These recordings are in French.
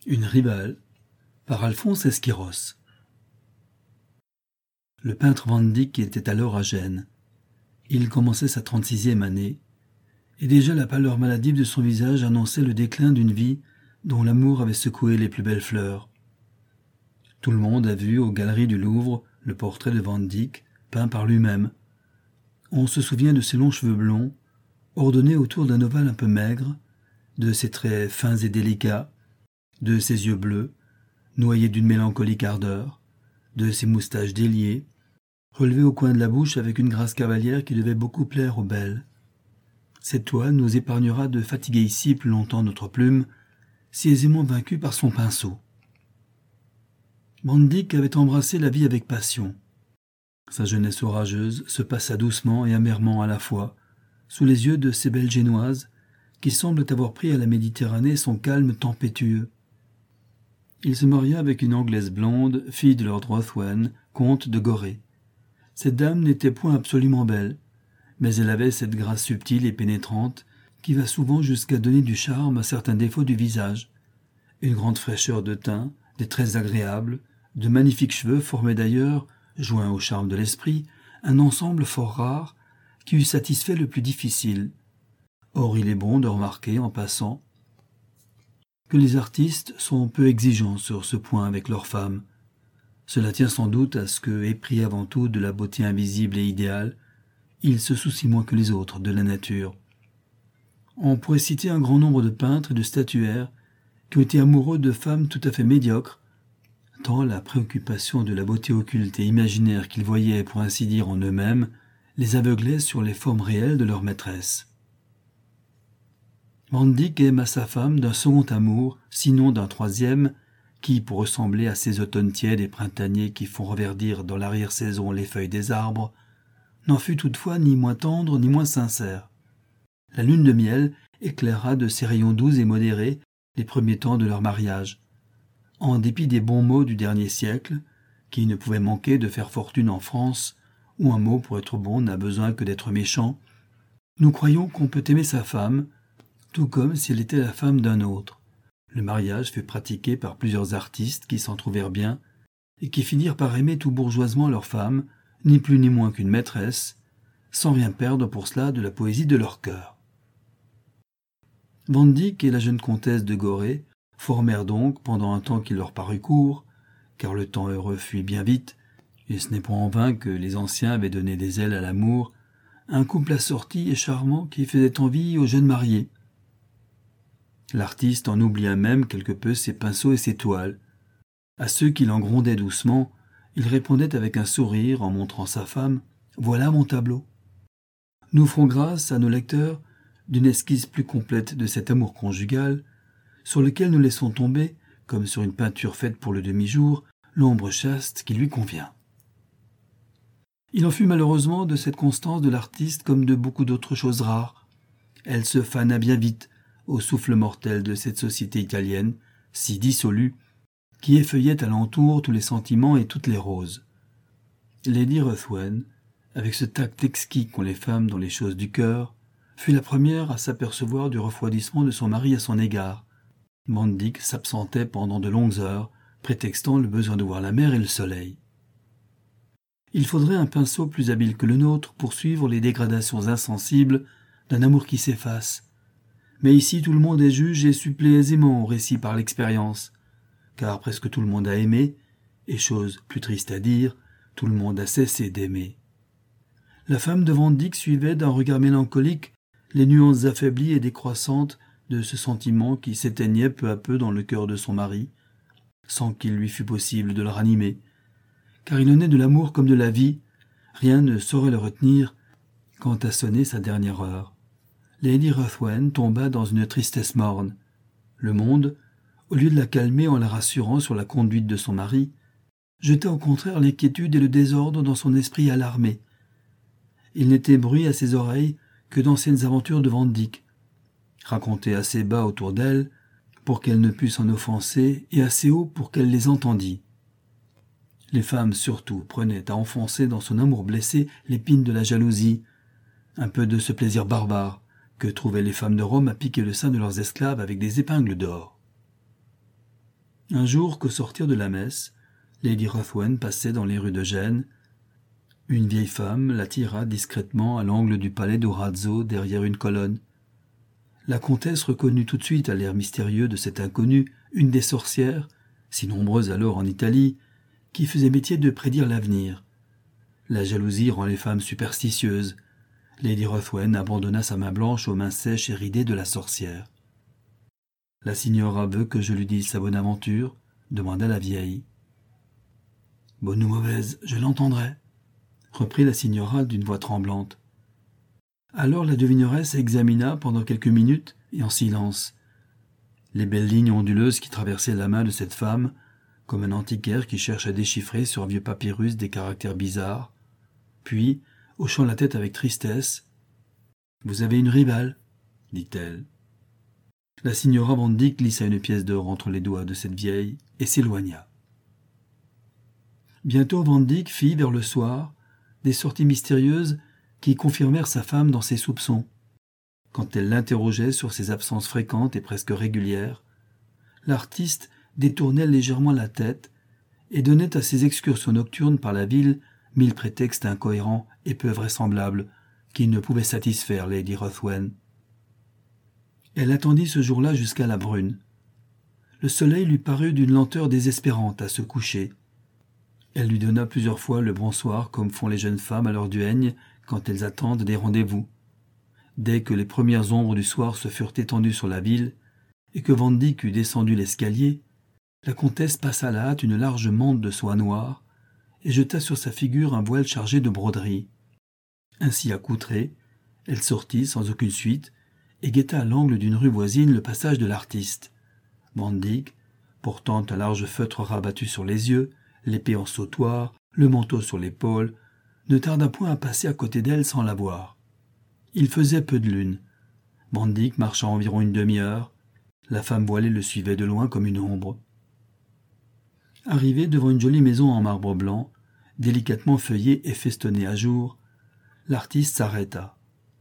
Une rivale, par Alphonse Esquiros. Le peintre Van Dyck était alors à Gênes. Il commençait sa 36e année, et déjà la pâleur maladive de son visage annonçait le déclin d'une vie dont l'amour avait secoué les plus belles fleurs. Tout le monde a vu aux galeries du Louvre le portrait de Van Dyck, peint par lui-même. On se souvient de ses longs cheveux blonds, ordonnés autour d'un ovale un peu maigre, de ses traits fins et délicats, de ses yeux bleus, noyés d'une mélancolique ardeur, de ses moustaches déliées, relevées au coin de la bouche avec une grâce cavalière qui devait beaucoup plaire aux belles. Cette toile nous épargnera de fatiguer ici plus longtemps notre plume, si aisément vaincue par son pinceau. Van Dyck avait embrassé la vie avec passion. Sa jeunesse orageuse se passa doucement et amèrement à la fois, sous les yeux de ces belles Génoises, qui semblent avoir pris à la Méditerranée son calme tempétueux. Il se maria avec une Anglaise blonde, fille de Lord Ruthven, comte de Gorée. Cette dame n'était point absolument belle, mais elle avait cette grâce subtile et pénétrante qui va souvent jusqu'à donner du charme à certains défauts du visage. Une grande fraîcheur de teint, des traits agréables, de magnifiques cheveux formaient d'ailleurs, joints au charme de l'esprit, un ensemble fort rare qui eût satisfait le plus difficile. Or il est bon de remarquer, en passant, que les artistes sont peu exigeants sur ce point avec leurs femmes. Cela tient sans doute à ce que, épris avant tout de la beauté invisible et idéale, ils se soucient moins que les autres de la nature. On pourrait citer un grand nombre de peintres et de statuaires qui ont été amoureux de femmes tout à fait médiocres, tant la préoccupation de la beauté occulte et imaginaire qu'ils voyaient, pour ainsi dire, en eux-mêmes, les aveuglait sur les formes réelles de leur maîtresse. Van Dyck aima sa femme d'un second amour, sinon d'un troisième, qui, pour ressembler à ces automnes tièdes et printaniers qui font reverdir dans l'arrière-saison les feuilles des arbres, n'en fut toutefois ni moins tendre ni moins sincère. La lune de miel éclaira de ses rayons doux et modérés les premiers temps de leur mariage. En dépit des bons mots du dernier siècle, qui ne pouvaient manquer de faire fortune en France, où un mot pour être bon n'a besoin que d'être méchant, nous croyons qu'on peut aimer sa femme, tout comme si elle était la femme d'un autre. Le mariage fut pratiqué par plusieurs artistes qui s'en trouvèrent bien, et qui finirent par aimer tout bourgeoisement leur femme, ni plus ni moins qu'une maîtresse, sans rien perdre pour cela de la poésie de leur cœur. Van Dyck et la jeune comtesse de Gorée formèrent donc, pendant un temps qui leur parut court, car le temps heureux fuit bien vite, et ce n'est point en vain que les anciens avaient donné des ailes à l'amour, un couple assorti et charmant qui faisait envie aux jeunes mariés. L'artiste en oublia même quelque peu ses pinceaux et ses toiles. À ceux qui l'en grondaient doucement, il répondait avec un sourire en montrant sa femme « Voilà mon tableau ». Nous ferons grâce à nos lecteurs d'une esquisse plus complète de cet amour conjugal, sur lequel nous laissons tomber, comme sur une peinture faite pour le demi-jour, l'ombre chaste qui lui convient. Il en fut malheureusement de cette constance de l'artiste comme de beaucoup d'autres choses rares. Elle se fana bien vite au souffle mortel de cette société italienne, si dissolue, qui effeuillait alentour tous les sentiments et toutes les roses. Lady Ruthven, avec ce tact exquis qu'ont les femmes dans les choses du cœur, fut la première à s'apercevoir du refroidissement de son mari à son égard. Van Dyck s'absentait pendant de longues heures, prétextant le besoin de voir la mer et le soleil. Il faudrait un pinceau plus habile que le nôtre pour suivre les dégradations insensibles d'un amour qui s'efface. Mais ici tout le monde est juge et supplée aisément au récit par l'expérience, car presque tout le monde a aimé, et chose plus triste à dire, tout le monde a cessé d'aimer. La femme de Van Dyck suivait d'un regard mélancolique les nuances affaiblies et décroissantes de ce sentiment qui s'éteignait peu à peu dans le cœur de son mari, sans qu'il lui fût possible de le ranimer. Car il en est de l'amour comme de la vie, rien ne saurait le retenir quand a sonné sa dernière heure. Lady Ruthven tomba dans une tristesse morne. Le monde, au lieu de la calmer en la rassurant sur la conduite de son mari, jeta au contraire l'inquiétude et le désordre dans son esprit alarmé. Il n'était bruit à ses oreilles que d'anciennes aventures de Van Dyck, racontées assez bas autour d'elle pour qu'elle ne pût s'en offenser et assez haut pour qu'elle les entendît. Les femmes surtout prenaient à enfoncer dans son amour blessé l'épine de la jalousie, un peu de ce plaisir barbare que trouvaient les femmes de Rome à piquer le sein de leurs esclaves avec des épingles d'or. Un jour qu'au sortir de la messe, Lady Ruthwen passait dans les rues de Gênes, une vieille femme l'attira discrètement à l'angle du palais d'Orazio derrière une colonne. La comtesse reconnut tout de suite à l'air mystérieux de cette inconnue une des sorcières, si nombreuses alors en Italie, qui faisait métier de prédire l'avenir. La jalousie rend les femmes superstitieuses. Lady Ruthwen abandonna sa main blanche aux mains sèches et ridées de la sorcière. « La signora veut que je lui dise sa bonne aventure ?» demanda la vieille. « Bonne ou mauvaise, je l'entendrai » reprit la signora d'une voix tremblante. Alors la devineresse examina pendant quelques minutes et en silence les belles lignes onduleuses qui traversaient la main de cette femme, comme un antiquaire qui cherche à déchiffrer sur un vieux papyrus des caractères bizarres. Puis, hochant la tête avec tristesse, « Vous avez une rivale » dit-elle. La signora Van Dyck glissa une pièce d'or entre les doigts de cette vieille et s'éloigna. Bientôt Van Dyck fit, vers le soir, des sorties mystérieuses qui confirmèrent sa femme dans ses soupçons. Quand elle l'interrogeait sur ses absences fréquentes et presque régulières, l'artiste détournait légèrement la tête et donnait à ses excursions nocturnes par la ville 1000 prétextes incohérents et peu vraisemblables qui ne pouvaient satisfaire Lady Ruthwen. Elle attendit ce jour-là jusqu'à la brune. Le soleil lui parut d'une lenteur désespérante à se coucher. Elle lui donna plusieurs fois le bonsoir comme font les jeunes femmes à leur duègne quand elles attendent des rendez-vous. Dès que les premières ombres du soir se furent étendues sur la ville et que Van Dyck eut descendu l'escalier, la comtesse passa à la hâte une large mante de soie noire et jeta sur sa figure un voile chargé de broderies. Ainsi accoutrée, elle sortit sans aucune suite et guetta à l'angle d'une rue voisine le passage de l'artiste. Van Dyck, portant un large feutre rabattu sur les yeux, l'épée en sautoir, le manteau sur l'épaule, ne tarda point à passer à côté d'elle sans la voir. Il faisait peu de lune. Van Dyck marcha environ une demi-heure. La femme voilée le suivait de loin comme une ombre. Arrivé devant une jolie maison en marbre blanc, délicatement feuillée et festonnée à jour, l'artiste s'arrêta.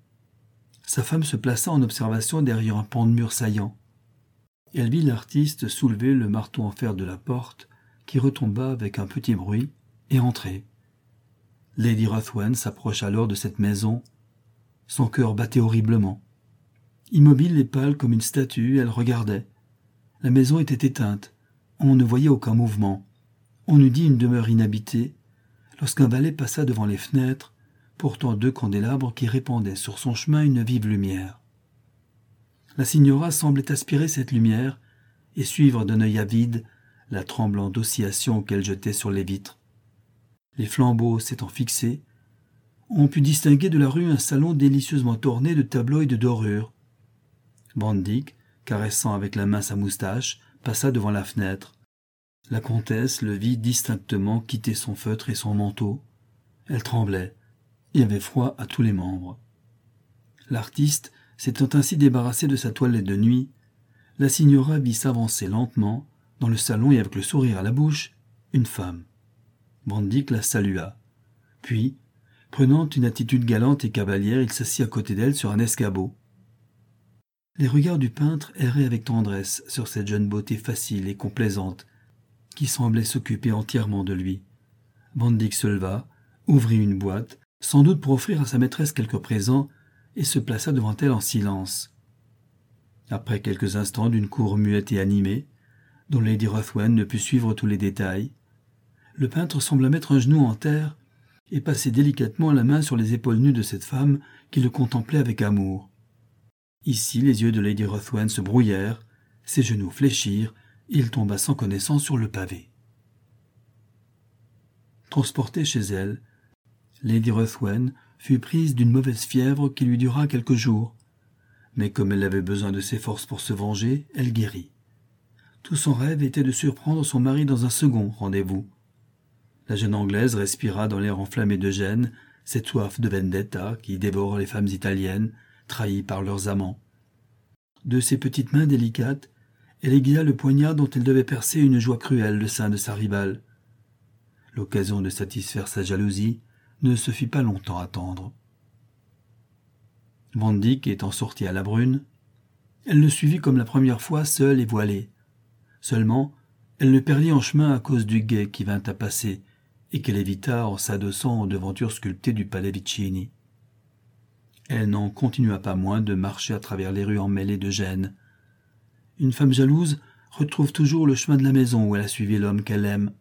Sa femme se plaça en observation derrière un pan de mur saillant. Elle vit l'artiste soulever le marteau en fer de la porte, qui retomba avec un petit bruit, et entrer. Lady Ruthwen s'approcha alors de cette maison. Son cœur battait horriblement. Immobile et pâle comme une statue, elle regardait. La maison était éteinte. On ne voyait aucun mouvement. On eût dit une demeure inhabitée, lorsqu'un valet passa devant les fenêtres, portant 2 candélabres qui répandaient sur son chemin une vive lumière. La signora semblait aspirer cette lumière et suivre d'un œil avide la tremblante oscillation qu'elle jetait sur les vitres. Les flambeaux s'étant fixés, on put distinguer de la rue un salon délicieusement orné de tableaux et de dorures. Van Dyck, caressant avec la main sa moustache, passa devant la fenêtre. La comtesse le vit distinctement quitter son feutre et son manteau. Elle tremblait. Il y avait froid à tous les membres. L'artiste, s'étant ainsi débarrassé de sa toilette de nuit, la signora vit s'avancer lentement, dans le salon et avec le sourire à la bouche, une femme. Van Dyck la salua. Puis, prenant une attitude galante et cavalière, il s'assit à côté d'elle sur un escabeau. Les regards du peintre erraient avec tendresse sur cette jeune beauté facile et complaisante, qui semblait s'occuper entièrement de lui. Van Dyck se leva, ouvrit une boîte, sans doute pour offrir à sa maîtresse quelques présents, et se plaça devant elle en silence. Après quelques instants d'une cour muette et animée, dont Lady Ruthwen ne put suivre tous les détails, le peintre sembla mettre un genou en terre et passer délicatement la main sur les épaules nues de cette femme qui le contemplait avec amour. Ici, les yeux de Lady Ruthwen se brouillèrent, ses genoux fléchirent, et il tomba sans connaissance sur le pavé. Transportée chez elle, Lady Ruthwen fut prise d'une mauvaise fièvre qui lui dura quelques jours, mais comme elle avait besoin de ses forces pour se venger, elle guérit. Tout son rêve était de surprendre son mari dans un second rendez-vous. La jeune Anglaise respira dans l'air enflammé de gêne cette soif de vendetta qui dévore les femmes italiennes, trahies par leurs amants. De ses petites mains délicates, elle aiguilla le poignard dont elle devait percer une joie cruelle le sein de sa rivale. L'occasion de satisfaire sa jalousie ne se fit pas longtemps attendre. Van Dyck étant sorti à la brune, elle le suivit comme la première fois seule et voilée. Seulement, Elle le perdit en chemin à cause du guet qui vint à passer et qu'elle évita en s'adossant aux devantures sculptées du palais Vicini. Elle n'en continua pas moins de marcher à travers les rues emmêlées de Gênes. Une femme jalouse retrouve toujours le chemin de la maison où elle a suivi l'homme qu'elle aime.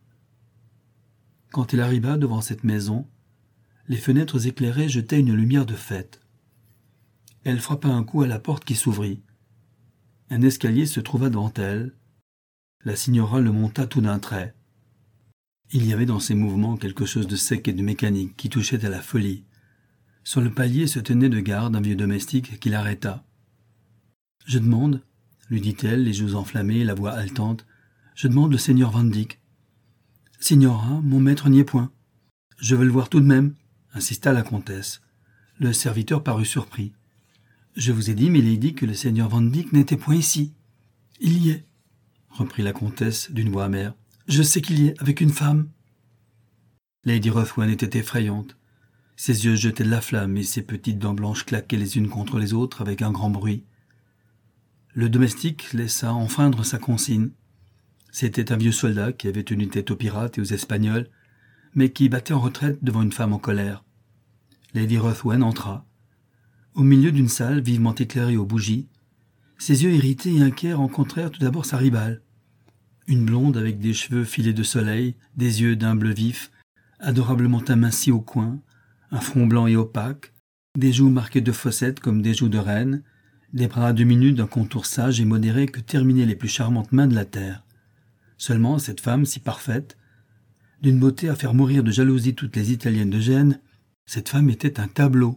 Quand elle arriva devant cette maison, les fenêtres éclairées jetaient une lumière de fête. Elle frappa un coup à la porte qui s'ouvrit. Un escalier se trouva devant elle. La signora le monta tout d'un trait. Il y avait dans ses mouvements quelque chose de sec et de mécanique qui touchait à la folie. Sur le palier se tenait de garde un vieux domestique qui l'arrêta. « Je demande, » lui dit-elle, les joues enflammées, la voix haletante, « je demande le seigneur Van Dyck. »« Signora, mon maître n'y est point. »« Je veux le voir tout de même, » insista la comtesse. Le serviteur parut surpris. « Je vous ai dit, milady, que le seigneur Van Dyck n'était point ici. »« Il y est, » reprit la comtesse d'une voix amère. « Je sais qu'il y est, avec une femme. » Lady Ruthven était effrayante. Ses yeux jetaient de la flamme et ses petites dents blanches claquaient les unes contre les autres avec un grand bruit. Le domestique laissa enfreindre sa consigne. C'était un vieux soldat qui avait tenu tête aux pirates et aux Espagnols, mais qui battait en retraite devant une femme en colère. Lady Ruthven entra. Au milieu d'une salle vivement éclairée aux bougies, ses yeux irrités et inquiets rencontrèrent tout d'abord sa rivale. Une blonde avec des cheveux filés de soleil, des yeux d'un bleu vif, adorablement amincis au coin, un front blanc et opaque, des joues marquées de fossettes comme des joues de reine, des bras demi-nus d'un contour sage et modéré que terminaient les plus charmantes mains de la terre. Seulement, cette femme si parfaite, d'une beauté à faire mourir de jalousie toutes les Italiennes de Gênes, cette femme était un tableau.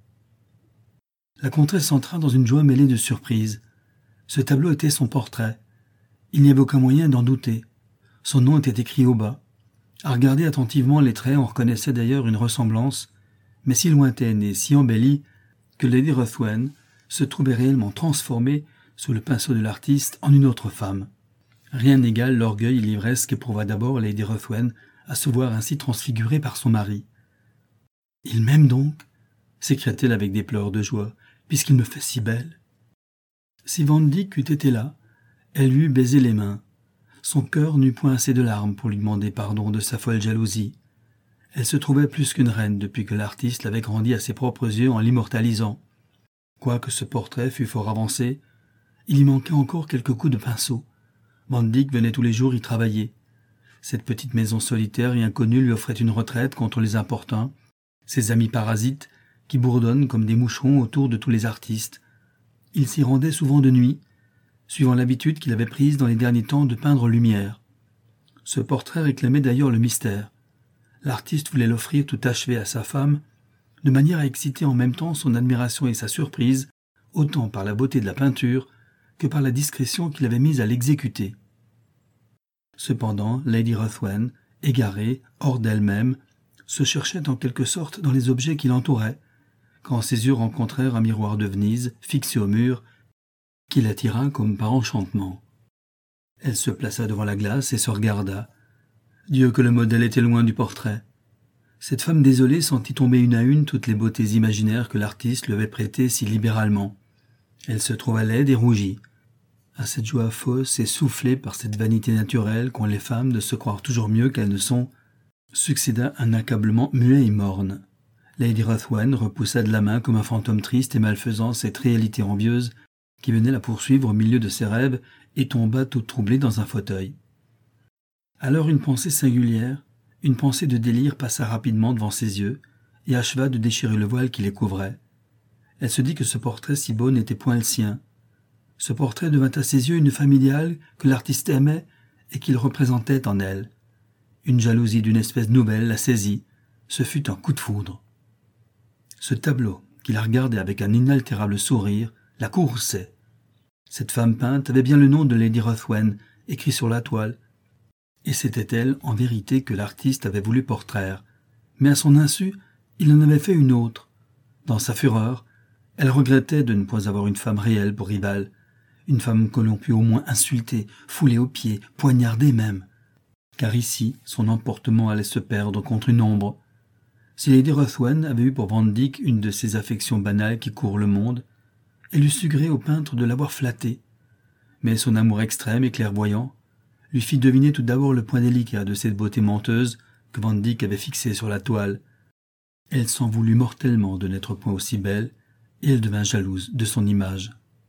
La comtesse entra dans une joie mêlée de surprise. Ce tableau était son portrait. Il n'y avait aucun moyen d'en douter. Son nom était écrit au bas. À regarder attentivement les traits, on reconnaissait d'ailleurs une ressemblance, mais si lointaine et si embellie que Lady Ruthven se trouvait réellement transformée sous le pinceau de l'artiste en une autre femme. Rien n'égale l'orgueil et l'ivresse qu'éprouva d'abord Lady Ruthven à se voir ainsi transfigurée par son mari. « Il m'aime donc » s'écria-t-elle avec des pleurs de joie, « puisqu'il me fait si belle. » Si Van Dyck eût été là, elle lui eût baisé les mains. Son cœur n'eut point assez de larmes pour lui demander pardon de sa folle jalousie. Elle se trouvait plus qu'une reine depuis que l'artiste l'avait grandi à ses propres yeux en l'immortalisant. Quoique ce portrait fût fort avancé, il y manquait encore quelques coups de pinceau. Van Dyck venait tous les jours y travailler. Cette petite maison solitaire et inconnue lui offrait une retraite contre les importuns, ses amis parasites qui bourdonnent comme des moucherons autour de tous les artistes. Il s'y rendait souvent de nuit, suivant l'habitude qu'il avait prise dans les derniers temps de peindre lumière. Ce portrait réclamait d'ailleurs le mystère. L'artiste voulait l'offrir tout achevé à sa femme, de manière à exciter en même temps son admiration et sa surprise, autant par la beauté de la peinture que par la discrétion qu'il avait mise à l'exécuter. Cependant, Lady Ruthven, égarée, hors d'elle-même, se cherchait en quelque sorte dans les objets qui l'entouraient, quand ses yeux rencontrèrent un miroir de Venise, fixé au mur, qui l'attira comme par enchantement. Elle se plaça devant la glace et se regarda. Dieu que le modèle était loin du portrait. Cette femme désolée sentit tomber une à une toutes les beautés imaginaires que l'artiste lui avait prêtées si libéralement. Elle se trouva laide et rougit. À cette joie fausse et soufflée par cette vanité naturelle qu'ont les femmes de se croire toujours mieux qu'elles ne sont, succéda un accablement muet et morne. Lady Ruthven repoussa de la main comme un fantôme triste et malfaisant cette réalité envieuse qui venait la poursuivre au milieu de ses rêves et tomba toute troublée dans un fauteuil. Alors une pensée singulière, une pensée de délire passa rapidement devant ses yeux et acheva de déchirer le voile qui les couvrait. Elle se dit que ce portrait si beau n'était point le sien. Ce portrait devint à ses yeux une femme idéale que l'artiste aimait et qu'il représentait en elle. Une jalousie d'une espèce nouvelle la saisit. Ce fut un coup de foudre. Ce tableau, qui la regardait avec un inaltérable sourire, la courrouçait. Cette femme peinte avait bien le nom de Lady Ruthven, écrit sur la toile, et c'était elle, en vérité, que l'artiste avait voulu portraire. Mais à son insu, il en avait fait une autre. Dans sa fureur, elle regrettait de ne point avoir une femme réelle pour rivale, une femme que l'on pût au moins insulter, fouler aux pieds, poignarder même. Car ici, son emportement allait se perdre contre une ombre. Si Lady Ruthven avait eu pour Van Dyck une de ces affections banales qui courent le monde, elle eût su gré au peintre de l'avoir flatté. Mais son amour extrême et clairvoyant lui fit deviner tout d'abord le point délicat de cette beauté menteuse que Van Dyck avait fixée sur la toile. Elle s'en voulut mortellement de n'être point aussi belle, et elle devint jalouse de son image.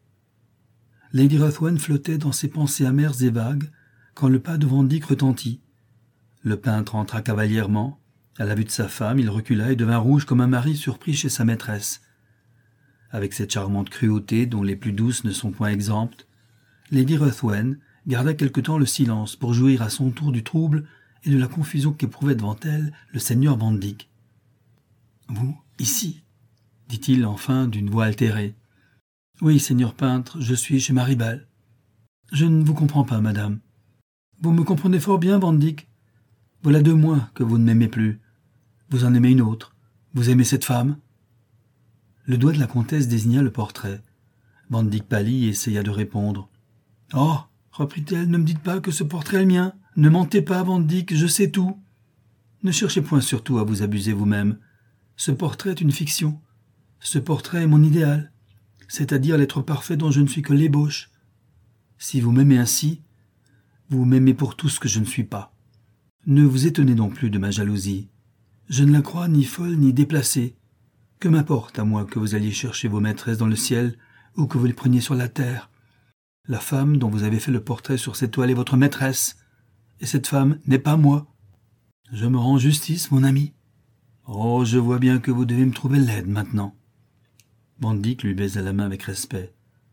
Lady Ruthven flottait dans ses pensées amères et vagues quand le pas de Van Dyck retentit. Le peintre entra cavalièrement. À la vue de sa femme, il recula et devint rouge comme un mari surpris chez sa maîtresse. Avec cette charmante cruauté dont les plus douces ne sont point exemptes, Lady Ruthven garda quelque temps le silence pour jouir à son tour du trouble et de la confusion qu'éprouvait devant elle le seigneur Van Dyck. « Vous, ici ?» dit-il enfin d'une voix altérée. « Oui, seigneur peintre, je suis chez ma rivale. »« Je ne vous comprends pas, madame. »« Vous me comprenez fort bien, Van Dyck. Voilà 2 mois que vous ne m'aimez plus. Vous en aimez une autre. Vous aimez cette femme ?» Le doigt de la comtesse désigna le portrait. Van Dyck pâlit et essaya de répondre. « Oh !» reprit-elle, « ne me dites pas que ce portrait est le mien. Ne mentez pas, Van Dyck, je sais tout. Ne cherchez point surtout à vous abuser vous-même. Ce portrait est une fiction. Ce portrait est mon idéal, c'est-à-dire l'être parfait dont je ne suis que l'ébauche. Si vous m'aimez ainsi, vous m'aimez pour tout ce que je ne suis pas. Ne vous étonnez donc plus de ma jalousie. Je ne la crois ni folle ni déplacée. Que m'importe à moi que vous alliez chercher vos maîtresses dans le ciel ou que vous les preniez sur la terre. La femme dont vous avez fait le portrait sur cette toile est votre maîtresse, et cette femme n'est pas moi. Je me rends justice, mon ami. Oh, je vois bien que vous devez me trouver laide maintenant. » Van Dyck lui baisa la main avec respect.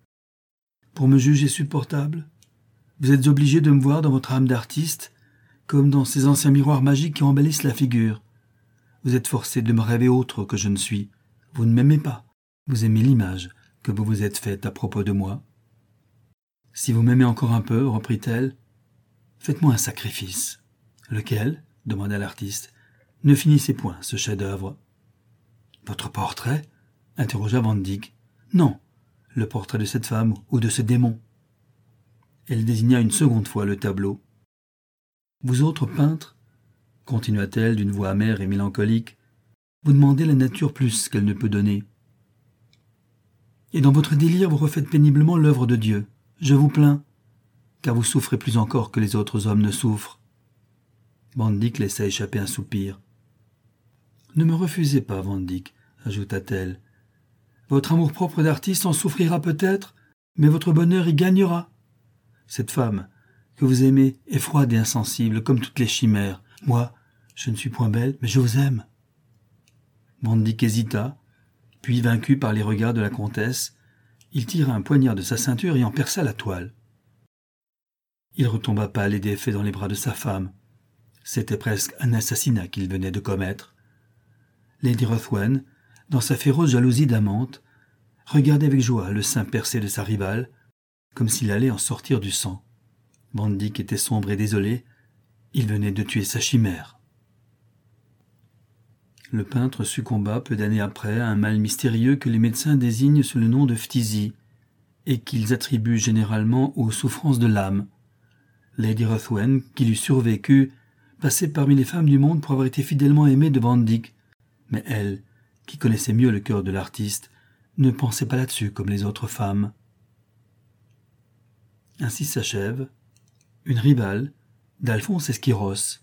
« Pour me juger supportable, vous êtes obligé de me voir dans votre âme d'artiste, comme dans ces anciens miroirs magiques qui embellissent la figure. Vous êtes forcé de me rêver autre que je ne suis. Vous ne m'aimez pas. Vous aimez l'image que vous vous êtes faite à propos de moi. Si vous m'aimez encore un peu, reprit-elle, faites-moi un sacrifice. »« Lequel ?» demanda l'artiste. « Ne finissez point ce chef-d'œuvre. »« Votre portrait ?» interrogea Van Dyck. « Non, le portrait de cette femme ou de ce démon. » Elle désigna une seconde fois le tableau. « Vous autres peintres, continua-t-elle d'une voix amère et mélancolique, vous demandez la nature plus qu'elle ne peut donner. Et dans votre délire, vous refaites péniblement l'œuvre de Dieu. Je vous plains, car vous souffrez plus encore que les autres hommes ne souffrent. » Van Dyck laissa échapper un soupir. « Ne me refusez pas, Van Dyck, ajouta-t-elle. Votre amour-propre d'artiste en souffrira peut-être, mais votre bonheur y gagnera. Cette femme que vous aimez est froide et insensible, comme toutes les chimères. Moi, je ne suis point belle, mais je vous aime. » Van Dyck hésita, puis, vaincu par les regards de la comtesse, il tira un poignard de sa ceinture et en perça la toile. Il retomba pâle et défait dans les bras de sa femme. C'était presque un assassinat qu'il venait de commettre. Lady Ruthven, dans sa féroce jalousie d'amante, regardait avec joie le sein percé de sa rivale, comme s'il allait en sortir du sang. Van Dyck était sombre et désolé. Il venait de tuer sa chimère. Le peintre succomba peu d'années après à un mal mystérieux que les médecins désignent sous le nom de phtisie et qu'ils attribuent généralement aux souffrances de l'âme. Lady Ruthven, qui lui survécut, passait parmi les femmes du monde pour avoir été fidèlement aimée de Van Dyck, mais elle, qui connaissait mieux le cœur de l'artiste, ne pensait pas là-dessus comme les autres femmes. Ainsi s'achève une rivale d'Alphonse Esquiros.